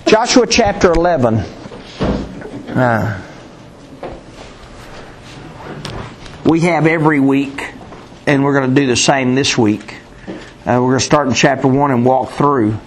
Joshua chapter 11. We have every week, and we're going to do the same this week. We're going to start in chapter 1 and walk through.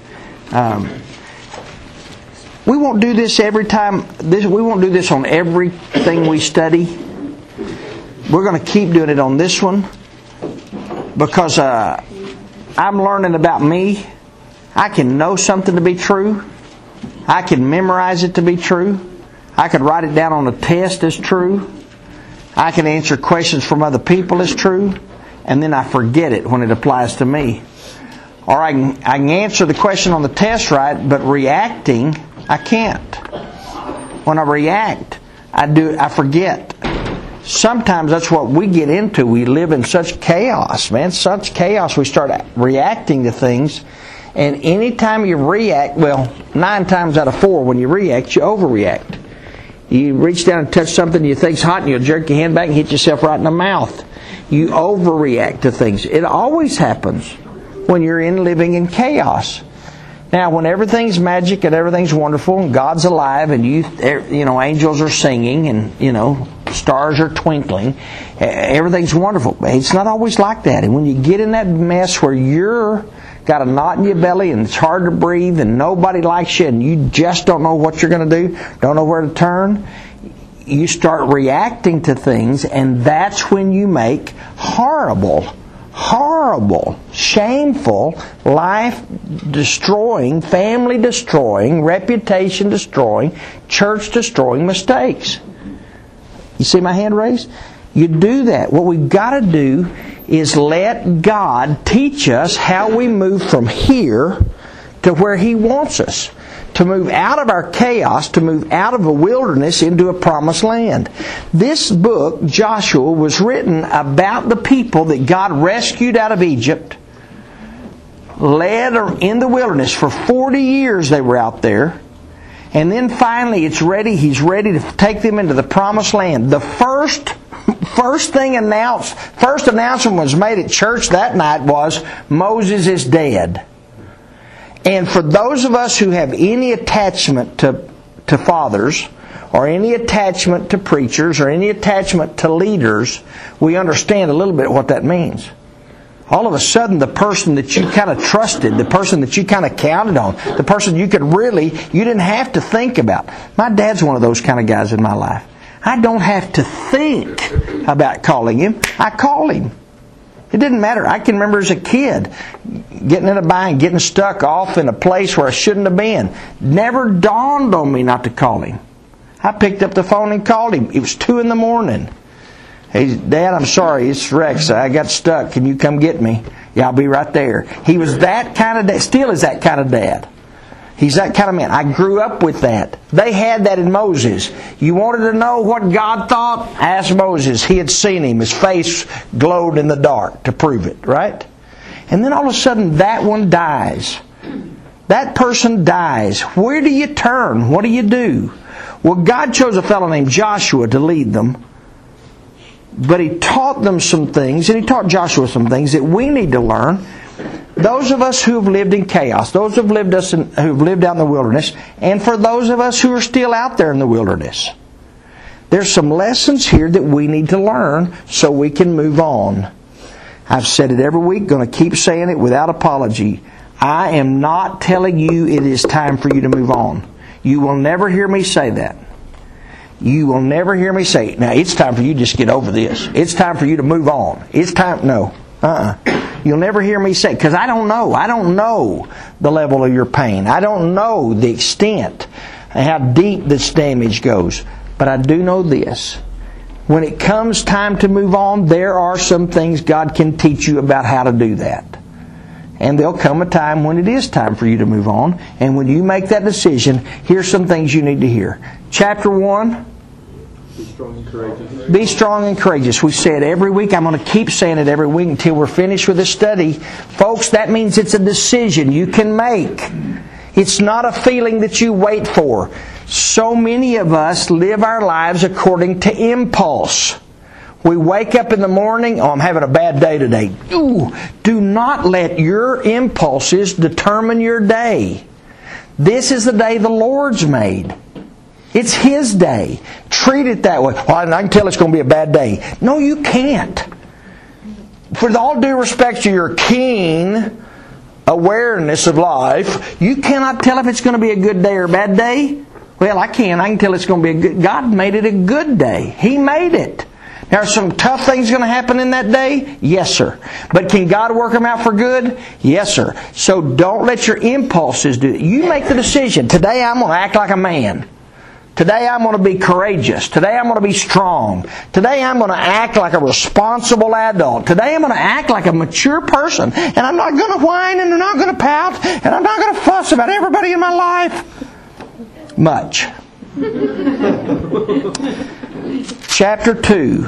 We won't do this every time. We won't do this on everything we study. We're going to keep doing it on this one because I'm learning about me. I can know something to be true. I can memorize it to be true. I could write it down on a test as true. I can answer questions from other people as true. And then I forget it when it applies to me. Or I can answer the question on the test right, but reacting, I can't. When I react, I forget. Sometimes that's what we get into. We live in such chaos, man. Such chaos. We start reacting to things. And anytime you react, 9 times out of 4, when you react, you overreact. You reach down and touch something you think's hot, and you'll jerk your hand back and hit yourself right in the mouth. You overreact to things. It always happens when you're living in chaos. Now, when everything's magic and everything's wonderful and God's alive and angels are singing and stars are twinkling, everything's wonderful. It's not always like that. And when you get in that mess where you're got a knot in your belly and it's hard to breathe and nobody likes you and you just don't know what you're going to do, don't know where to turn, you start reacting to things, and that's when you make horrible, shameful, life-destroying, family-destroying, reputation-destroying, church-destroying mistakes. You see my hand raised? You do that. What we've got to do is let God teach us how we move from here to where He wants us. To move out of our chaos, to move out of a wilderness into a promised land. This book, Joshua, was written about the people that God rescued out of Egypt, led in the wilderness. For 40 years they were out there. And then finally He's ready to take them into the promised land. The first announcement was made at church that night was, Moses is dead. And for those of us who have any attachment to fathers, or any attachment to preachers, or any attachment to leaders, we understand a little bit what that means. All of a sudden, the person that you kind of trusted, the person that you kind of counted on, the person you didn't have to think about. My dad's one of those kind of guys in my life. I don't have to think about calling him. I call him. It didn't matter. I can remember as a kid getting in a bind, getting stuck off in a place where I shouldn't have been. Never dawned on me not to call him. I picked up the phone and called him. It was 2 a.m. Hey, Dad, I'm sorry. It's Rex. I got stuck. Can you come get me? Yeah, I'll be right there. He was that kind of dad. Still is that kind of dad. He's that kind of man. I grew up with that. They had that in Moses. You wanted to know what God thought? Ask Moses. He had seen him. His face glowed in the dark to prove it, right? And then all of a sudden that one dies. That person dies. Where do you turn? What do you do? Well, God chose a fellow named Joshua to lead them. But He taught them some things, and He taught Joshua some things that we need to learn. Those of us who have lived in chaos, those who've lived out in the wilderness, and for those of us who are still out there in the wilderness, there's some lessons here that we need to learn so we can move on. I've said it every week, going to keep saying it without apology. I am not telling you it is time for you to move on. You will never hear me say that. You will never hear me say, now it's time for you to just get over this. It's time for you to move on. It's time, no. You'll never hear me say, because I don't know. I don't know the level of your pain. I don't know the extent and how deep this damage goes. But I do know this. When it comes time to move on, there are some things God can teach you about how to do that. And there'll come a time when it is time for you to move on. And when you make that decision, here's some things you need to hear. Chapter 1. Be strong and courageous. Be strong and courageous. We say it every week. I'm going to keep saying it every week until we're finished with this study. Folks, that means it's a decision you can make. It's not a feeling that you wait for. So many of us live our lives according to impulse. We wake up in the morning, I'm having a bad day today. Do not let your impulses determine your day. This is the day the Lord's made. It's His day. Treat it that way. Well, I can tell it's going to be a bad day. No, you can't. For all due respect to your keen awareness of life, you cannot tell if it's going to be a good day or a bad day. Well, I can. I can tell it's going to be a good... God made it a good day. He made it. Now, are some tough things going to happen in that day? Yes, sir. But can God work them out for good? Yes, sir. So don't let your impulses do it. You make the decision. Today I'm going to act like a man. Today I'm going to be courageous. Today I'm going to be strong. Today I'm going to act like a responsible adult. Today I'm going to act like a mature person. And I'm not going to whine and I'm not going to pout and I'm not going to fuss about everybody in my life. Much. Chapter 2.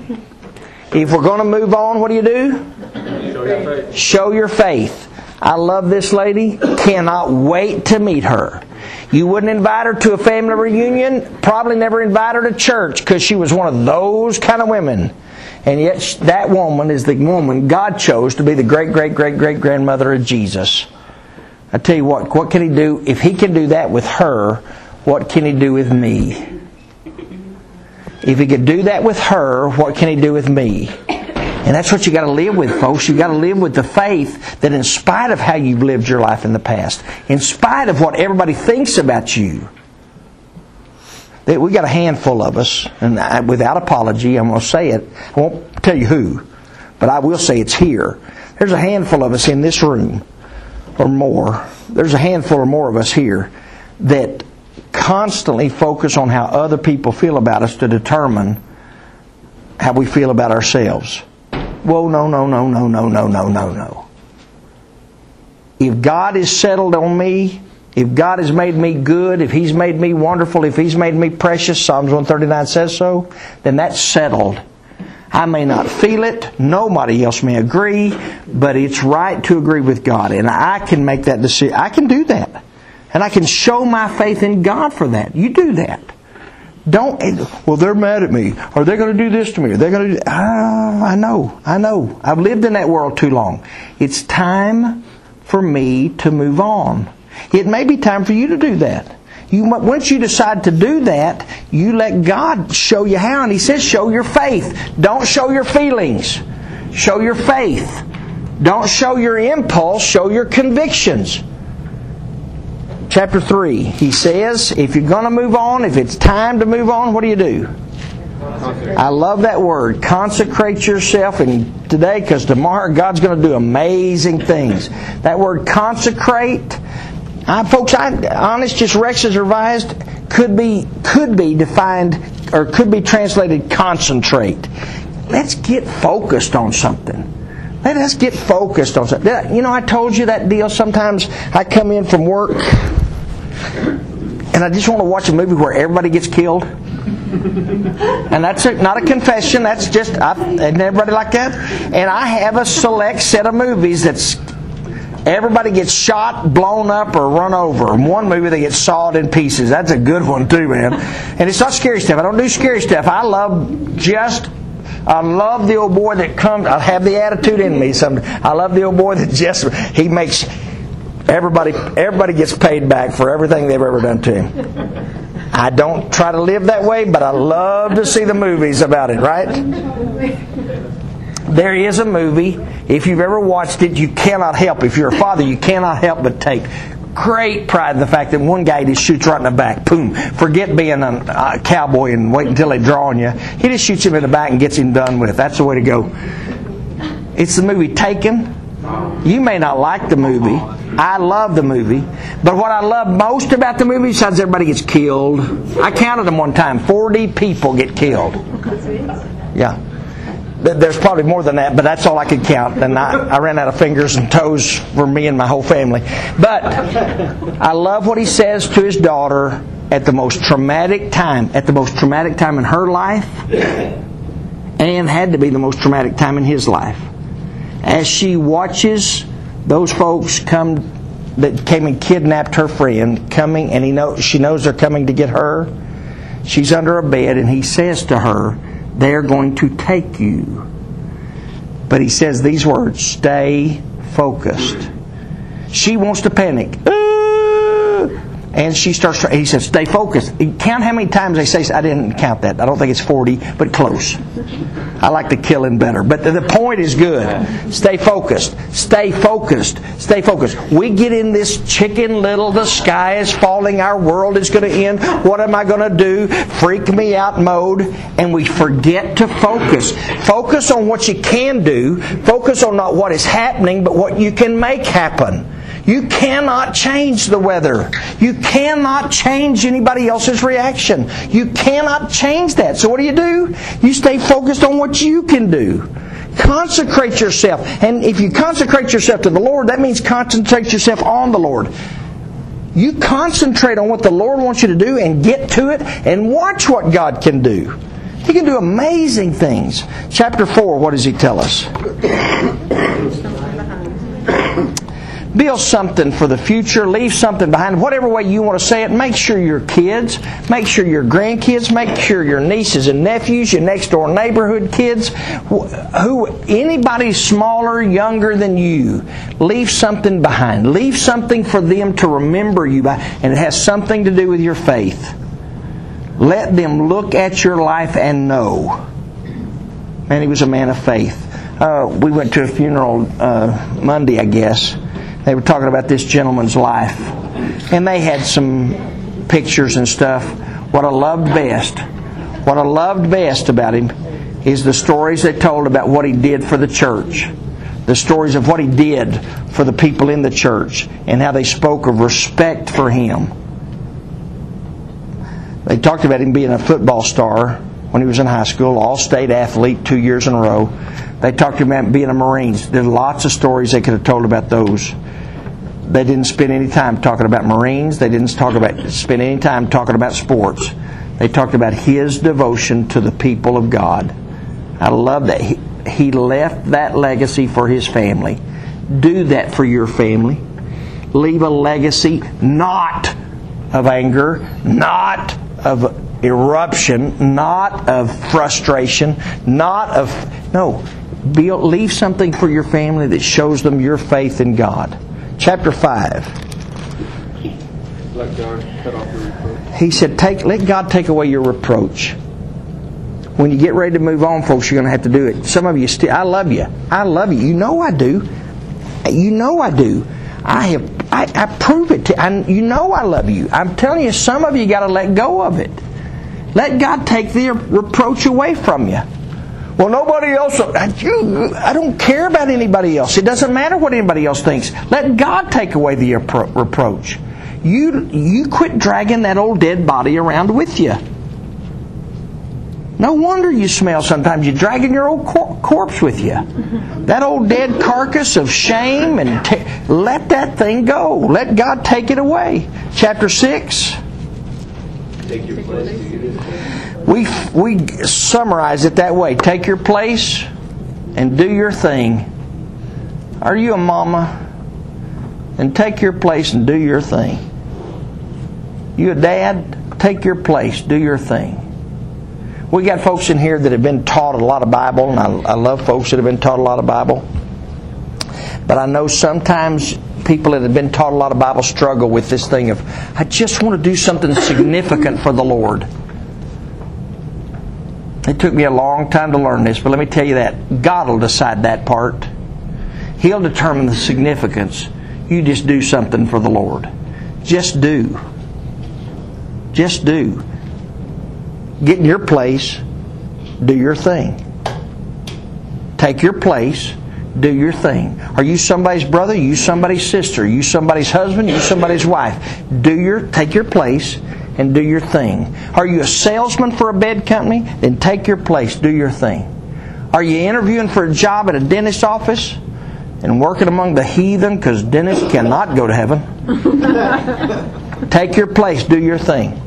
If we're going to move on, what do? Show your faith. Show your faith. I love this lady. Cannot wait to meet her. You wouldn't invite her to a family reunion. Probably never invite her to church because she was one of those kind of women. And yet that woman is the woman God chose to be the great-great-great-great-grandmother of Jesus. I tell you what can He do? If He can do that with her, what can He do with me? If He could do that with her, what can He do with me? And that's what you got to live with, folks. You got to live with the faith that in spite of how you've lived your life in the past, in spite of what everybody thinks about you, that we got a handful of us, and without apology, I'm going to say it. I won't tell you who, but I will say it's here. There's a handful of us in this room, or more. There's a handful or more of us here that constantly focus on how other people feel about us to determine how we feel about ourselves. Whoa, no. If God is settled on me, if God has made me good, if He's made me wonderful, if He's made me precious, Psalms 139 says so, then that's settled. I may not feel it, nobody else may agree, but it's right to agree with God. And I can make that decision. I can do that. And I can show my faith in God for that. You do that. Don't, well, they're mad at me. Are they going to do this to me? Are they going to do... I know. I've lived in that world too long. It's time for me to move on. It may be time for you to do that. Once you decide to do that, you let God show you how. And He says, show your faith. Don't show your feelings. Show your faith. Don't show your impulse. Show your convictions. Chapter 3, he says, if you're going to move on, if it's time to move on, what do? I love that word. Consecrate yourself today, because tomorrow God's going to do amazing things. That word consecrate, folks, Honest Just Rex's Revised could be defined, or could be translated concentrate. Let's get focused on something. Let us get focused on something. You know, I told you that deal. Sometimes I come in from work and I just want to watch a movie where everybody gets killed. And that's not a confession. That's just, isn't everybody like that? And I have a select set of movies that's everybody gets shot, blown up, or run over. And one movie they get sawed in pieces. That's a good one too, man. And it's not scary stuff. I don't do scary stuff. I love the old boy that comes. I have the attitude in me. I love the old boy that he makes everybody gets paid back for everything they've ever done to him. I don't try to live that way, but I love to see the movies about it, right? There is a movie, if you've ever watched it, you cannot help. If you're a father, you cannot help but take great pride in the fact that one guy just shoots right in the back. Boom. Forget being a cowboy and wait until they draw on you. He just shoots him in the back and gets him done with. That's the way to go. It's the movie Taken. You may not like the movie. I love the movie. But what I love most about the movie, besides everybody gets killed, I counted them one time. 40 people get killed. Yeah. There's probably more than that, but that's all I could count. And I ran out of fingers and toes for me and my whole family. But I love what he says to his daughter at the most traumatic time in her life, and had to be the most traumatic time in his life. As she watches those folks that came and kidnapped her friend coming, and she knows they're coming to get her. She's under a bed, and he says to her, they're going to take you. But he says these words, stay focused. She wants to panic. And she starts, he says, stay focused. Count how many times they say, I didn't count that. I don't think it's 40, but close. I like the killing better. But the point is good. Stay focused. Stay focused. Stay focused. We get in this chicken little, the sky is falling, our world is going to end, what am I going to do? Freak me out mode. And we forget to focus. Focus on what you can do. Focus on not what is happening, but what you can make happen. You cannot change the weather. You cannot change anybody else's reaction. You cannot change that. So what do? You stay focused on what you can do. Consecrate yourself. And if you consecrate yourself to the Lord, that means concentrate yourself on the Lord. You concentrate on what the Lord wants you to do and get to it and watch what God can do. He can do amazing things. Chapter 4, what does He tell us? Build something for the future. Leave something behind. Whatever way you want to say it, make sure your kids, make sure your grandkids, make sure your nieces and nephews, your next door neighborhood kids, anybody smaller, younger than you, leave something behind. Leave something for them to remember you by, and it has something to do with your faith. Let them look at your life and know. Man, he was a man of faith. We went to a funeral Monday, I guess. They were talking about this gentleman's life. And they had some pictures and stuff. What I loved best about him is the stories they told about what he did for the church. The stories of what he did for the people in the church. And how they spoke of respect for him. They talked about him being a football star when he was in high school. All-state athlete 2 years in a row. They talked about being a Marine. There's lots of stories they could have told about those. They didn't spend any time talking about Marines. They didn't spend any time talking about sports. They talked about his devotion to the people of God. I love that. He left that legacy for his family. Do that for your family. Leave a legacy not of anger, not of eruption, not of frustration, leave something for your family that shows them your faith in God. Chapter 5. Let God cut off your reproach. He said, let God take away your reproach. When you get ready to move on, folks, you're going to have to do it. Some of you still, I love you. I love you. You know I do. You know I do. I prove it to you. You know I love you. I'm telling you, some of you got to let go of it. Let God take the reproach away from you. Well, nobody else, I don't care about anybody else. It doesn't matter what anybody else thinks. Let God take away the reproach. You quit dragging that old dead body around with you. No wonder you smell sometimes. You're dragging your old corpse with you. That old dead carcass of shame, and let that thing go. Let God take it away. Chapter 6. Take your place. We summarize it that way. Take your place and do your thing. Are you a mama? Then take your place and do your thing. You a dad? Take your place. Do your thing. We got folks in here that have been taught a lot of Bible, and I love folks that have been taught a lot of Bible. But I know sometimes people that have been taught a lot of Bible struggle with this thing of, I just want to do something significant for the Lord. It took me a long time to learn this, but let me tell you that. God will decide that part. He'll determine the significance. You just do something for the Lord. Just do. Just do. Get in your place. Do your thing. Take your place. Do your thing. Are you somebody's brother? Are you somebody's sister? Are you somebody's husband? Are you somebody's wife? Take your place and do your thing. Are you a salesman for a bed company? Then take your place. Do your thing. Are you interviewing for a job at a dentist's office and working among the heathen because dentists cannot go to heaven? Take your place. Do your thing.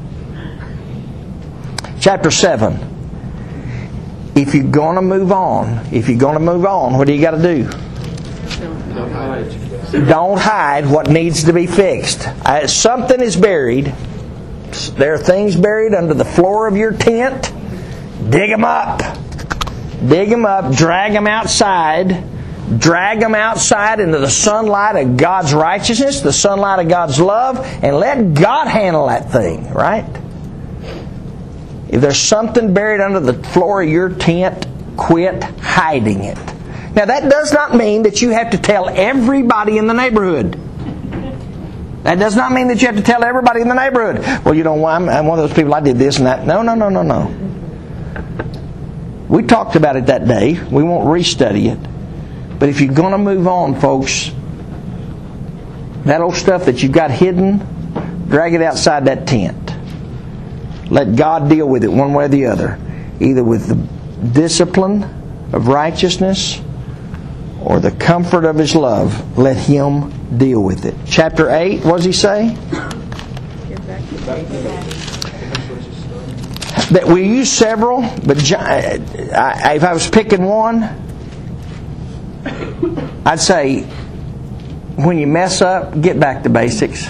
Chapter 7. If you're going to move on, what do you got to do? Don't hide what needs to be fixed. Something is buried. There are things buried under the floor of your tent. Dig them up. Dig them up. Drag them outside. Drag them outside into the sunlight of God's righteousness, the sunlight of God's love, and let God handle that thing, right? If there's something buried under the floor of your tent, quit hiding it. Now, that does not mean that you have to tell everybody in the neighborhood. That does not mean that you have to tell everybody in the neighborhood. Well, you know, I'm one of those people, I did this and that. No. We talked about it that day. We won't restudy it. But if you're going to move on, folks, that old stuff that you've got hidden, drag it outside that tent. Let God deal with it one way or the other. Either with the discipline of righteousness or the comfort of His love. Let Him deal with it. Chapter 8, what does he say? That we use several, but if I was picking one, I'd say when you mess up, get back to basics.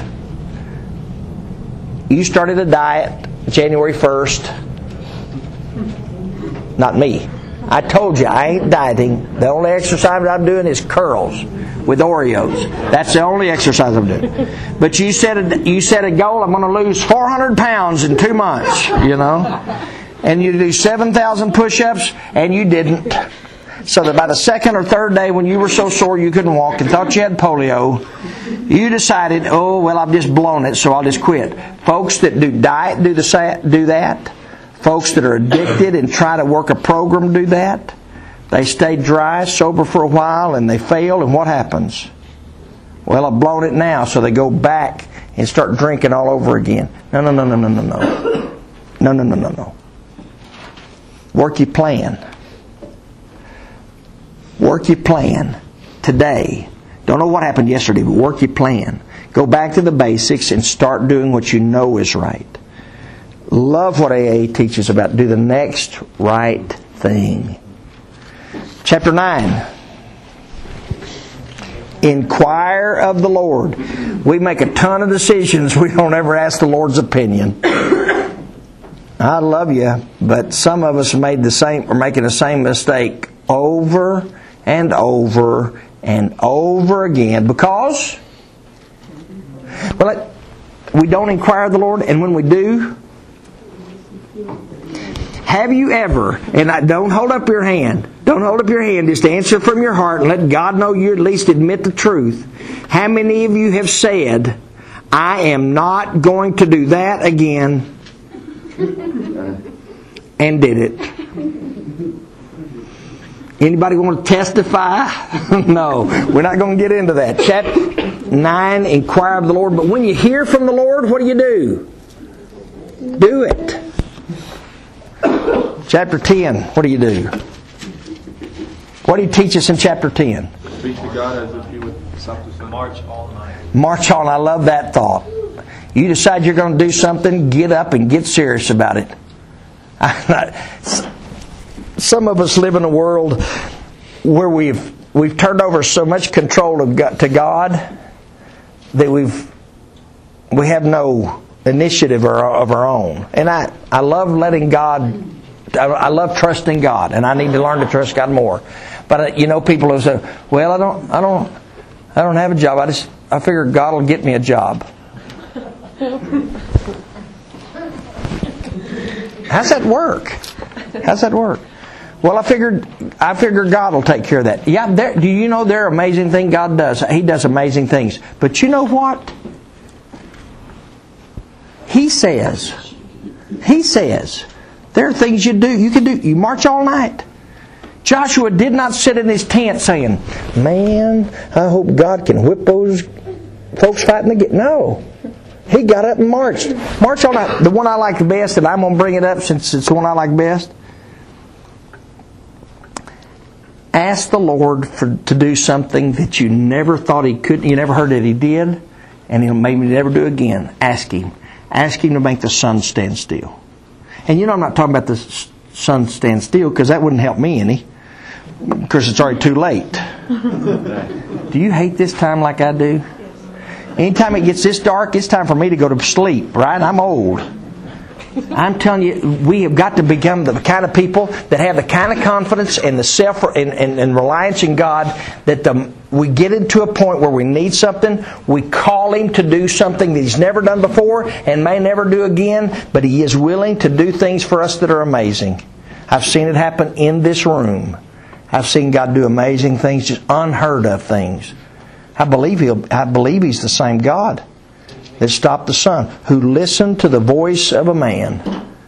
You started a diet January 1st. Not me. I told you, I ain't dieting. The only exercise I'm doing is curls with Oreos. That's the only exercise I'm doing. But you set a goal, I'm going to lose 400 pounds in 2 months, you know. And you do 7,000 push-ups, and you didn't. So that by the second or third day when you were so sore you couldn't walk and thought you had polio, you decided, oh, well, I've just blown it, so I'll just quit. Folks that do diet do that. Folks that are addicted and try to work a program do that. They stay dry, sober for a while, and they fail, and what happens? Well, I've blown it now, so they go back and start drinking all over again. No. Work your plan. Work your plan today. Don't know what happened yesterday, but work your plan. Go back to the basics and start doing what you know is right. Love what AA teaches about do the next right thing. Chapter 9. Inquire of the Lord. We make a ton of decisions. We don't ever ask the Lord's opinion. I love you, but some of us are making the same mistake over and over and over again because we don't inquire of the Lord, and when we do, have you ever, and don't hold up your hand, just answer from your heart and let God know you at least admit the truth. How many of you have said, I am not going to do that again, and did it? Anybody want to testify? No, we're not going to get into that. Chapter 9, inquire of the Lord. But when you hear from the Lord, what do? Do it. Chapter 10, what do? What do you teach us in chapter 10? Speak to God as if you would something. March all night. March on. I love that thought. You decide you're going to do something, get up and get serious about it. Some of us live in a world where we've turned over so much control to God that we have no initiative of our own. And I love letting God. I love trusting God, and I need to learn to trust God more. But people will say, "Well, I don't have a job. I figure God will get me a job." How's that work? Well, I figure God will take care of that. Yeah, do you know there are amazing things God does? He does amazing things. But you know what? He says, there are things you can do. You march all night. Joshua did not sit in his tent saying, man, I hope God can whip those folks fighting again. No. He got up and marched. March all night. The one I like the best, and I'm going to bring it up since it's the one I like best. Ask the Lord to do something that you never thought He could. You never heard that He did, and He'll maybe never do again. Ask Him. Ask Him to make the sun stand still. And I'm not talking about the sun stand still because that wouldn't help me any. Because it's already too late. Do you hate this time like I do? Anytime it gets this dark, it's time for me to go to sleep, right? I'm old. I'm telling you, we have got to become the kind of people that have the kind of confidence and the self and reliance in God that we get into a point where we need something, we call Him to do something that He's never done before and may never do again, but He is willing to do things for us that are amazing. I've seen it happen in this room. I've seen God do amazing things, just unheard of things. I believe He's the same God that stopped the sun, who listened to the voice of a man.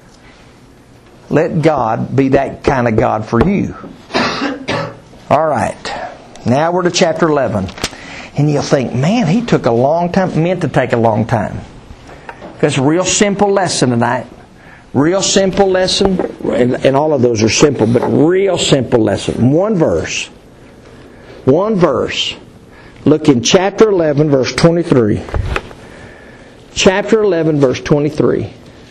Let God be that kind of God for you. All right. Now we're to chapter 11. And you'll think, man, he took a long time. Meant to take a long time. It's a real simple lesson tonight. Real simple lesson. And all of those are simple, but real simple lesson. One verse. One verse. Look in chapter 11, verse 23. Chapter 11, verse 23.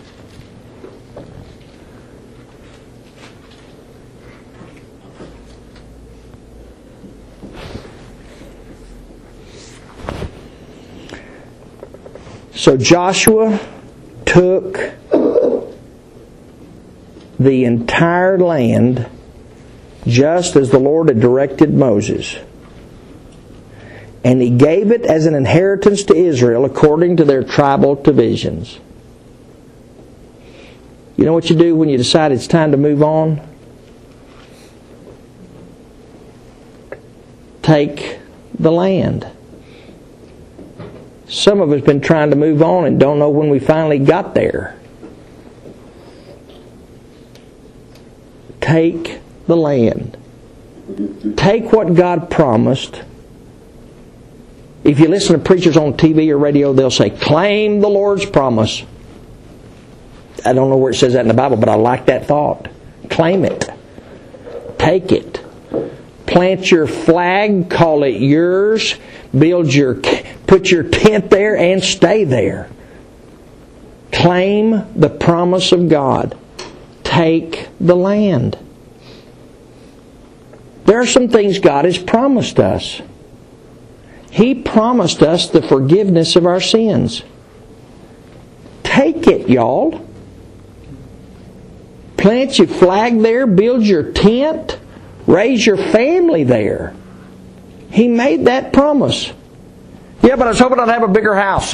So Joshua took the entire land just as the Lord had directed Moses. And he gave it as an inheritance to Israel according to their tribal divisions. You know what you do when you decide it's time to move on? Take the land. Some of us have been trying to move on and don't know when we finally got there. Take the land. Take what God promised. If you listen to preachers on TV or radio, they'll say, claim the Lord's promise. I don't know where it says that in the Bible, but I like that thought. Claim it. Take it. Plant your flag, call it yours, put your tent there and stay there. Claim the promise of God. Take the land. There are some things God has promised us. He promised us the forgiveness of our sins. Take it, y'all. Plant your flag there, build your tent, raise your family there. He made that promise. Yeah, but I was hoping I'd have a bigger house.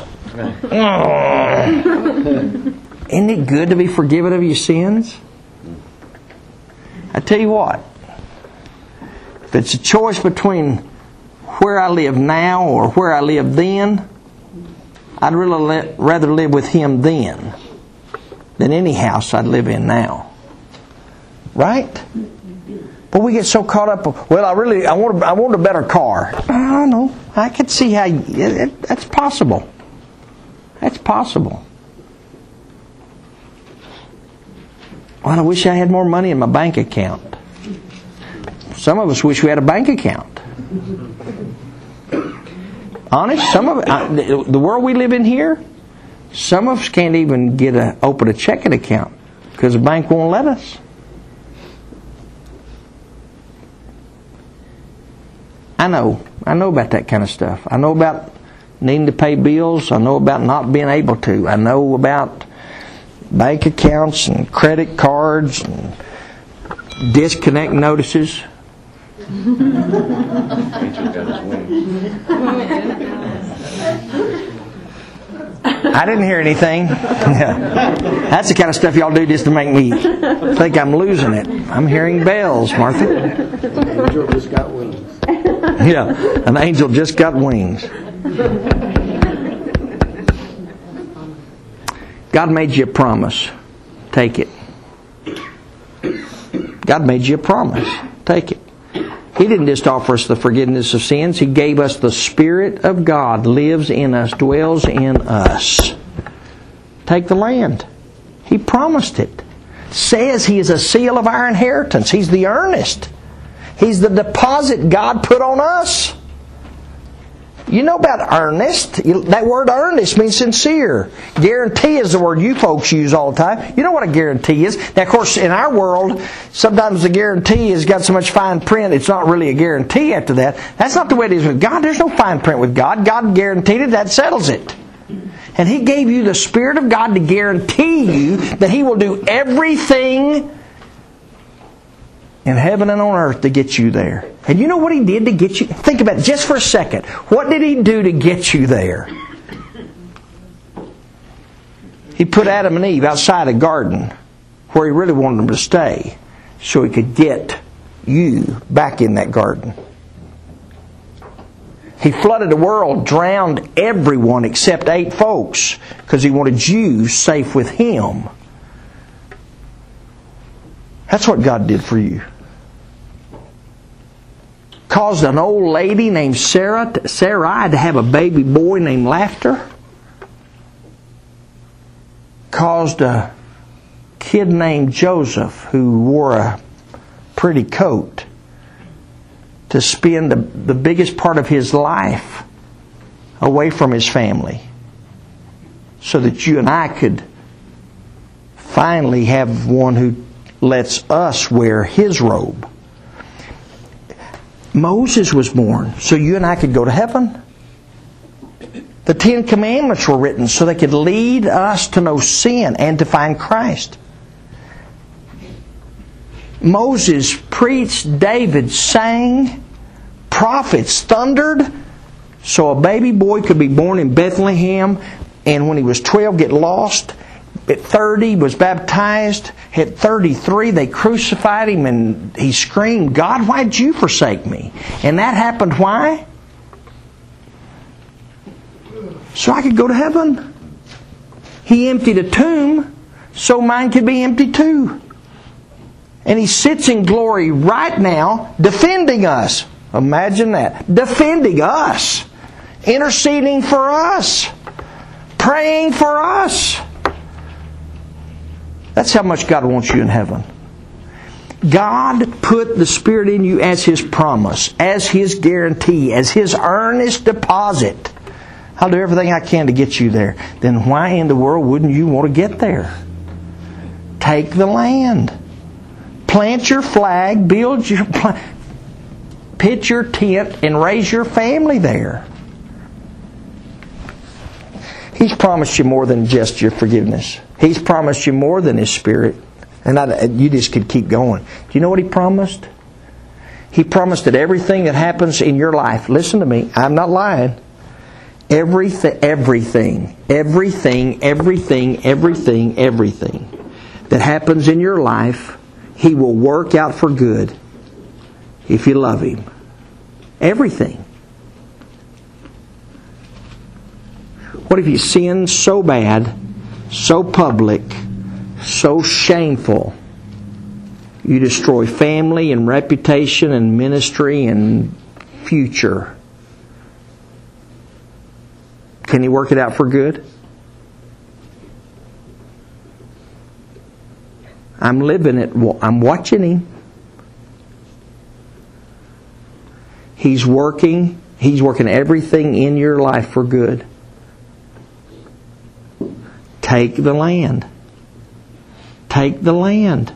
Isn't it good to be forgiven of your sins? I tell you what, if it's a choice between where I live now or where I lived then, I'd really rather live with Him then than any house I'd live in now. Right? But we get so caught up. Well, I want a better car. I don't know. I could see how that's possible. That's possible. Well, I wish I had more money in my bank account. Some of us wish we had a bank account. Honest, some of the world we live in here, some of us can't even open a checking account because the bank won't let us. I know about that kind of stuff. I know about needing to pay bills. I know about not being able to. I know about bank accounts and credit cards and disconnect notices. I didn't hear anything. That's the kind of stuff y'all do just to make me think I'm losing it. I'm hearing bells, Martha. An angel just got wings. Yeah, an angel just got wings. God made you a promise. Take it. God made you a promise. Take it. He didn't just offer us the forgiveness of sins. He gave us the Spirit of God, lives in us, dwells in us. Take the land. He promised it. Says He is a seal of our inheritance. He's the earnest. He's the deposit God put on us. You know about earnest? That word earnest means sincere. Guarantee is the word you folks use all the time. You know what a guarantee is. Now, of course, in our world, sometimes the guarantee has got so much fine print, it's not really a guarantee after that. That's not the way it is with God. There's no fine print with God. God guaranteed it. That settles it. And He gave you the Spirit of God to guarantee you that He will do everything in heaven and on earth to get you there. And you know what He did to get you? Think about it just for a second. What did He do to get you there? He put Adam and Eve outside a garden where He really wanted them to stay so He could get you back in that garden. He flooded the world, drowned everyone except 8 folks because He wanted you safe with Him. That's what God did for you. Caused an old lady named Sarai to have a baby boy named Laughter. Caused a kid named Joseph who wore a pretty coat to spend the biggest part of his life away from his family so that you and I could finally have one who lets us wear his robe. Moses was born so you and I could go to heaven. The 10 Commandments were written so they could lead us to know sin and to find Christ. Moses preached, David sang, prophets thundered, so a baby boy could be born in Bethlehem, and when he was 12 get lost. At 30 was baptized. At 33 they crucified him and he screamed, God, why did you forsake me? And that happened why? So I could go to heaven. He emptied a tomb so mine could be empty too. And He sits in glory right now defending us. Imagine that. Defending us. Interceding for us. Praying for us. That's how much God wants you in heaven. God put the Spirit in you as His promise, as His guarantee, as His earnest deposit. I'll do everything I can to get you there. Then why in the world wouldn't you want to get there? Take the land. Plant your flag, pitch your tent, and raise your family there. He's promised you more than just your forgiveness. He's promised you more than His Spirit. And you just could keep going. Do you know what He promised? He promised that everything that happens in your life, listen to me, I'm not lying. Everything that happens in your life, He will work out for good if you love Him. Everything. What if you sin so bad, so public, so shameful, you destroy family and reputation and ministry and future? Can He work it out for good? I'm living it. I'm watching Him. He's working everything in your life for good. Take the land. Take the land.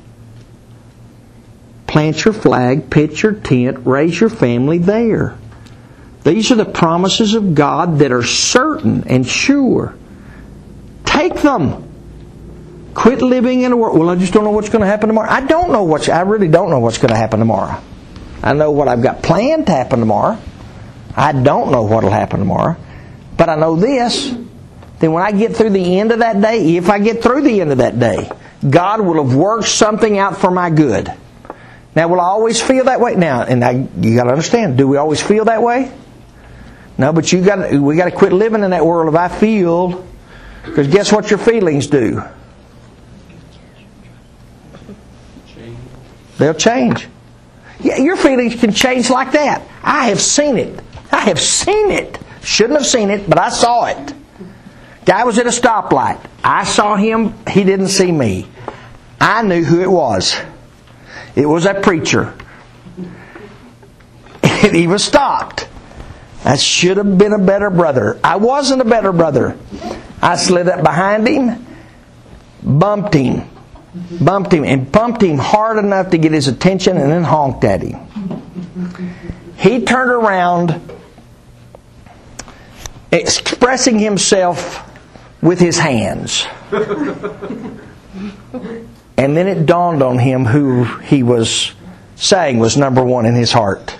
Plant your flag, pitch your tent, raise your family there. These are the promises of God that are certain and sure. Take them. Quit living in a world. Well, I just don't know what's going to happen tomorrow. I really don't know what's going to happen tomorrow. I know what I've got planned to happen tomorrow. I don't know what will happen tomorrow. But I know this. Then when I get through the end of that day, if I get through the end of that day, God will have worked something out for my good. Now, will I always feel that way? Now, you got to understand, do we always feel that way? No, but we got to quit living in that world of I feel, because guess what your feelings do? They'll change. Yeah, your feelings can change like that. I have seen it. Shouldn't have seen it, but I saw it. Guy was at a stoplight. I saw him. He didn't see me. I knew who it was. It was that preacher. And he was stopped. I should have been a better brother. I wasn't a better brother. I slid up behind him, bumped him hard enough to get his attention, and then honked at him. He turned around, expressing himself with his hands. And then it dawned on him who he was saying was number one in his heart.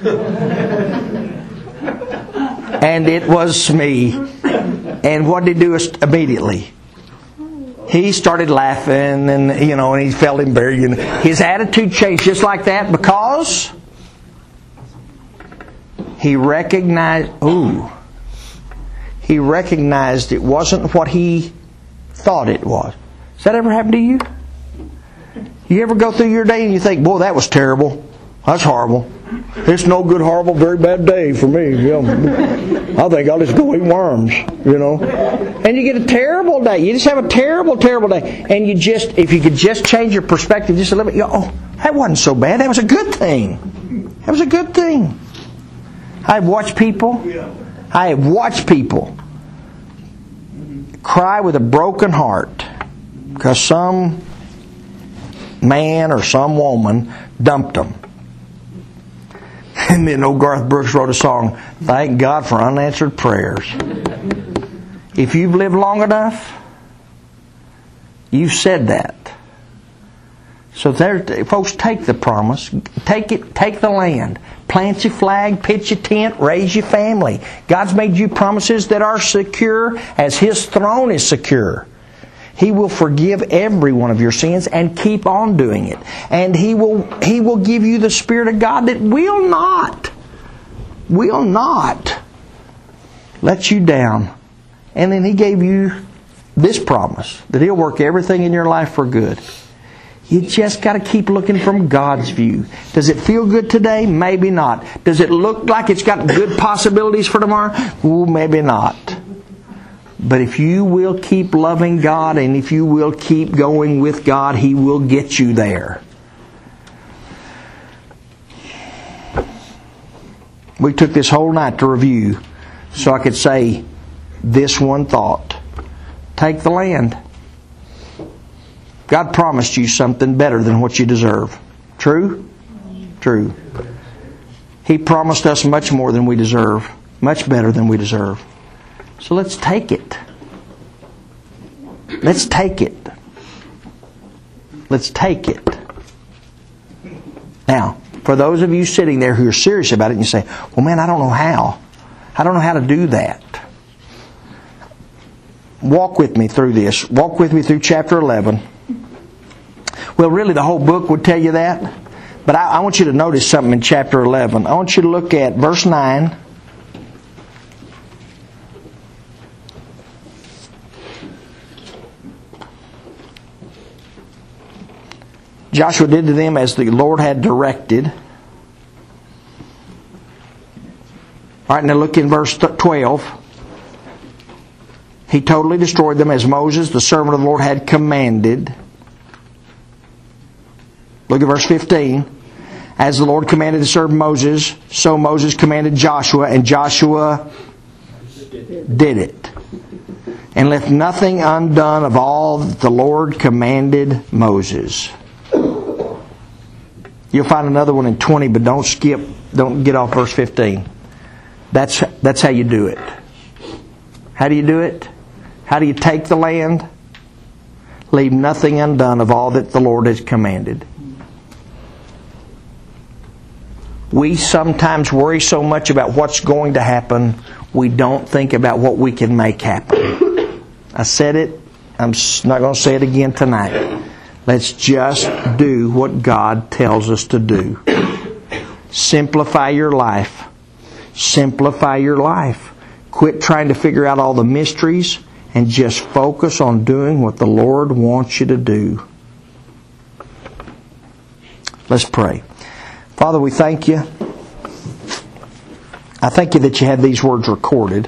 And it was me. And what did he do immediately? He started laughing, and and he felt embarrassed. And his attitude changed just like that because he recognized. He recognized it wasn't what he thought it was. Has that ever happened to you? You ever go through your day and you think, "Boy, that was terrible. That's horrible. It's no good, horrible, very bad day for me. I think I'll just go eat worms." And you get a terrible day. You just have a terrible, terrible day. And if you could just change your perspective just a little bit, that wasn't so bad. That was a good thing. That was a good thing. I have watched people cry with a broken heart because some man or some woman dumped them. And then old Garth Brooks wrote a song, "Thank God for Unanswered Prayers." If you've lived long enough, you've said that. So folks, take the promise. Take it. Take the land. Plant your flag, pitch your tent, raise your family. God's made you promises that are secure as His throne is secure. He will forgive every one of your sins and keep on doing it. And He will give you the Spirit of God that will not let you down. And then He gave you this promise, that He'll work everything in your life for good. You just got to keep looking from God's view. Does it feel good today? Maybe not. Does it look like it's got good possibilities for tomorrow? Ooh, maybe not. But if you will keep loving God and if you will keep going with God, He will get you there. We took this whole night to review so I could say this one thought. Take the land. God promised you something better than what you deserve. True? True. He promised us much more than we deserve. Much better than we deserve. So let's take it. Let's take it. Let's take it. Now, for those of you sitting there who are serious about it and you say, "Well, man, I don't know how. I don't know how to do that." Walk with me through this. Walk with me through chapter 11. Well, really, the whole book would tell you that. But I want you to notice something in chapter 11. I want you to look at verse 9. Joshua did to them as the Lord had directed. All right, now look in verse 12. He totally destroyed them as Moses, the servant of the Lord, had commanded. Look at verse 15. As the Lord commanded to serve Moses, so Moses commanded Joshua, and Joshua did it. And left nothing undone of all that the Lord commanded Moses. You'll find another one in 20, but don't get off verse 15. That's how you do it. How do you do it? How do you take the land? Leave nothing undone of all that the Lord has commanded. We sometimes worry so much about what's going to happen, we don't think about what we can make happen. I said it. I'm not going to say it again tonight. Let's just do what God tells us to do. Simplify your life. Simplify your life. Quit trying to figure out all the mysteries and just focus on doing what the Lord wants you to do. Let's pray. Father, we thank you. I thank you that you had these words recorded,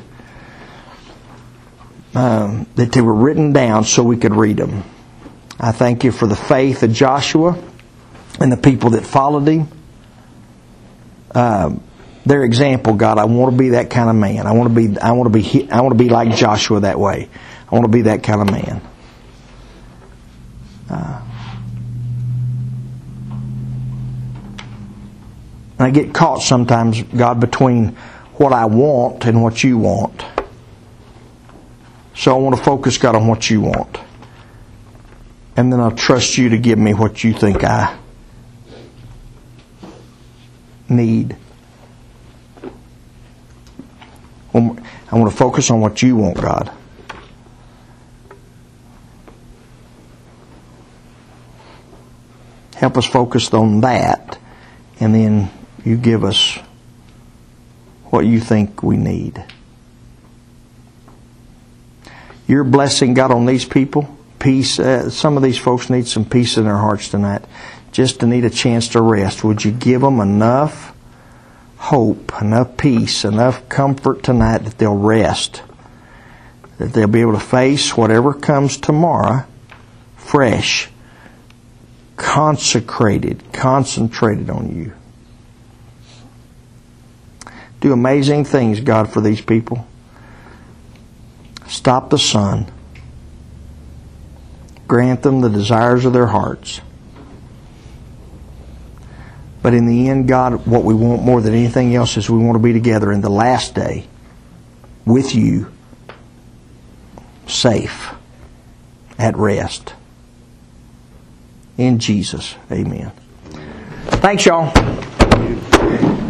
that they were written down so we could read them. I thank you for the faith of Joshua and the people that followed him. Their example, God, I want to be that kind of man. I want to be like Joshua that way. I want to be that kind of man. And I get caught sometimes, God, between what I want and what you want. So I want to focus, God, on what you want. And then I'll trust you to give me what you think I need. I want to focus on what you want, God. Help us focus on that, and then you give us what you think we need. You're blessing, God, on these people. Peace. Some of these folks need some peace in their hearts tonight, just to need a chance to rest. Would you give them enough hope, enough peace, enough comfort tonight that they'll rest, that they'll be able to face whatever comes tomorrow fresh, consecrated, concentrated on you. Do amazing things, God, for these people. Stop the sun. Grant them the desires of their hearts. But in the end, God, what we want more than anything else is we want to be together in the last day with you, safe, at rest. In Jesus, amen. Thanks, y'all.